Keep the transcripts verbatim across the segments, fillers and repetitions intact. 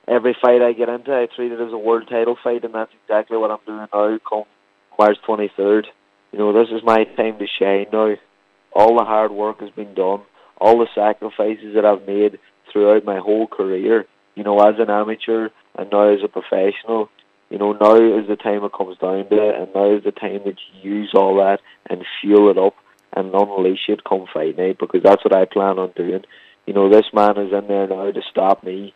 every fight I get into, I treat it as a world title fight, and that's exactly what I'm doing now. Come March twenty-third, you know, this is my time to shine now. All the hard work has been done, all the sacrifices that I've made throughout my whole career, you know, as an amateur and now as a professional. You know, now is the time it comes down to it, and now is the time that you use all that and fuel it up and unleash it come fight night, because that's what I plan on doing. You know, this man is in there now to stop me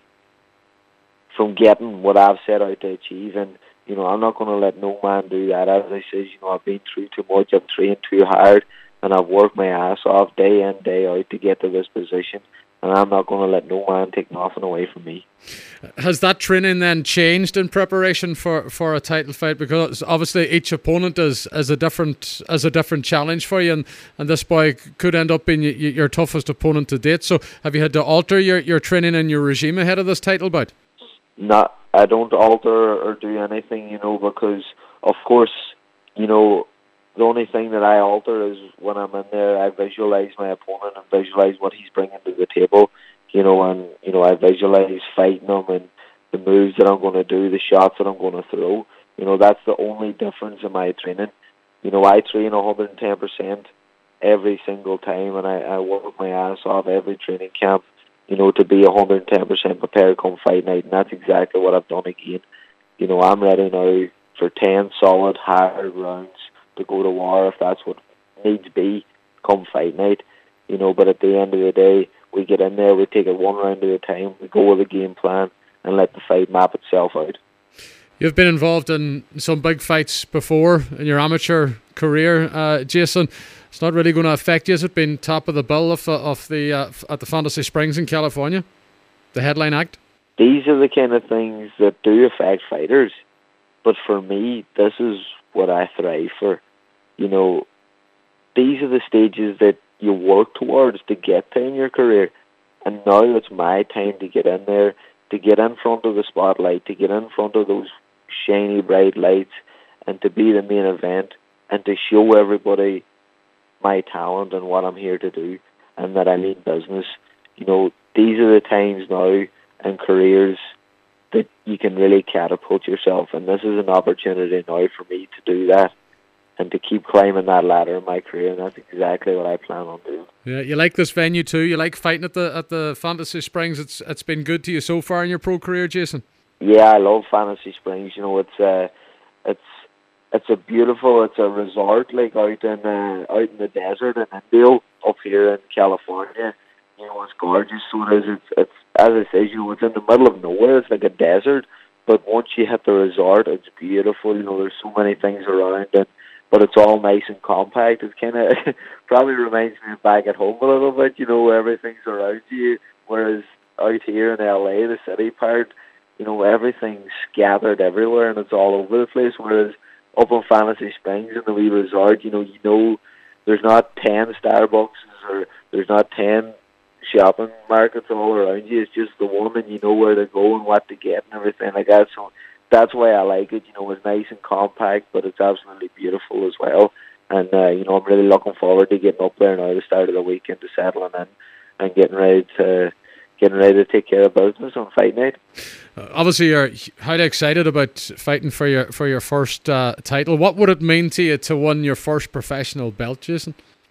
from getting what I've set out to achieve, and, you know, I'm not going to let no man do that. As I said, you know, I've been through too much, I've trained too hard, and I've worked my ass off day in, day out to get to this position, and I'm not going to let no man take nothing away from me. Has that training then changed in preparation for, for a title fight? Because obviously each opponent is, is a different is a different challenge for you, and, and this boy could end up being your, your toughest opponent to date. So have you had to alter your, your training and your regime ahead of this title bout? Not, I don't alter or do anything, you know, because of course, you know, the only thing that I alter is when I'm in there, I visualize my opponent and visualize what he's bringing to the table, you know, and, you know, I visualize fighting him and the moves that I'm going to do, the shots that I'm going to throw. You know, that's the only difference in my training. You know, I train one hundred ten percent every single time, and I, I work my ass off every training camp, you know, to be one hundred ten percent prepared come fight night, and that's exactly what I've done again. You know, I'm ready now for ten solid, hard rounds to go to war if that's what needs be come fight night. You know, but at the end of the day, we get in there, we take it one round at a time, we go with a game plan and let the fight map itself out. You've been involved in some big fights before in your amateur career, uh, Jason. It's not really going to affect you. Has it been top of the bill of, of the uh, at the Fantasy Springs in California, the headline act? These are the kind of things that do affect fighters, but for me, this is what I thrive for. You know, these are the stages that you work towards to get to in your career, and now it's my time to get in there, to get in front of the spotlight, to get in front of those shiny bright lights, and to be the main event, and to show everybody my talent and what I'm here to do, and that I mean business. You know, these are the times now in careers that you can really catapult yourself, and this is an opportunity now for me to do that and to keep climbing that ladder in my career, and that's exactly what I plan on doing. Yeah, you like this venue too. You like fighting at the at the Fantasy Springs. It's it's been good to you so far in your pro career, Jason. Yeah, I love Fantasy Springs. You know, it's uh, it's it's a beautiful, it's a resort like out in uh, out in the desert in Indio up here in California. You know, it's gorgeous. So it is. It's it's as I say, you know, it's in the middle of nowhere. It's like a desert, but once you hit the resort, it's beautiful. You know, there's so many things around it, but it's all nice and compact. It's kind of probably reminds me of back at home a little bit. You know, where everything's around you, whereas out here in L A, the city part, you know, everything's scattered everywhere and it's all over the place. Whereas up in Fantasy Springs in the wee resort, you know, you know, there's not ten Starbucks or there's not ten shopping markets all around you. It's just the one, and you know where to go and what to get and everything like that. So that's why I like it. You know, it's nice and compact, but it's absolutely beautiful as well. And uh, you know, I'm really looking forward to getting up there now at the start of the weekend, to settling in and getting ready to getting ready to take care of business on fight night. Uh, obviously, you're highly excited about fighting for your for your first uh, title. What would it mean to you to win your first professional belt, Jason?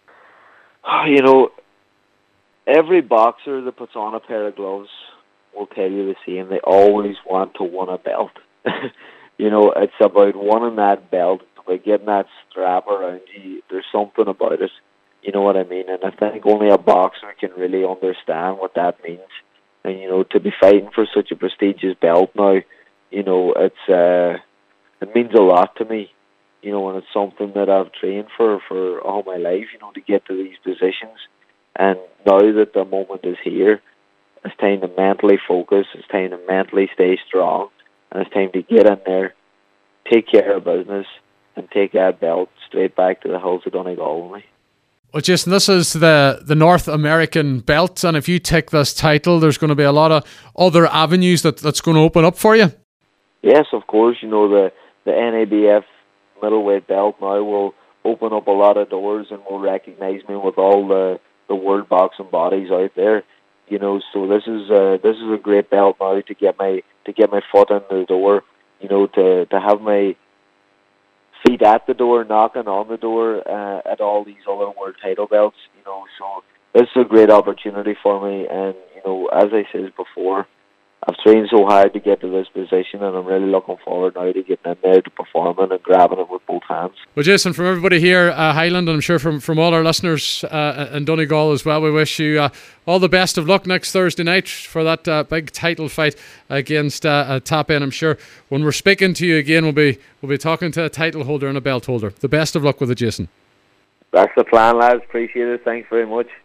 You know, every boxer that puts on a pair of gloves will tell you the same. They always want to win a belt. You know, it's about winning that belt, about getting that strap around you. There's something about it. You know what I mean? And I think only a boxer can really understand what that means. And, you know, to be fighting for such a prestigious belt now, you know, it's uh, it means a lot to me. You know, and it's something that I've trained for for all my life, you know, to get to these positions. And now that the moment is here, it's time to mentally focus, it's time to mentally stay strong, and it's time to get in there, take care of business, and take that belt straight back to the hills of Donegal with me. Well, Jason, this is the, the North American belt, and if you take this title, there's going to be a lot of other avenues that, that's going to open up for you. Yes, of course. You know, the, the N A B F middleweight belt now will open up a lot of doors and will recognise me with all the, the world boxing bodies out there. You know, so this is uh, this is a great belt now to get my to get my foot in the door. You know, to to have my feet at the door, knocking on the door uh, at all these other world title belts. You know, so this is a great opportunity for me. And you know, as I said before, I've trained so hard to get to this position, and I'm really looking forward now to getting in there, to performing and grabbing it with both hands. Well, Jason, from everybody here, uh, Highland, and I'm sure from, from all our listeners uh, in Donegal as well, we wish you uh, all the best of luck next Thursday night for that uh, big title fight against uh, uh, Top End. I'm sure when we're speaking to you again, we'll be we'll be talking to a title holder and a belt holder. The best of luck with it, Jason. That's the plan, lads. Appreciate it. Thanks very much.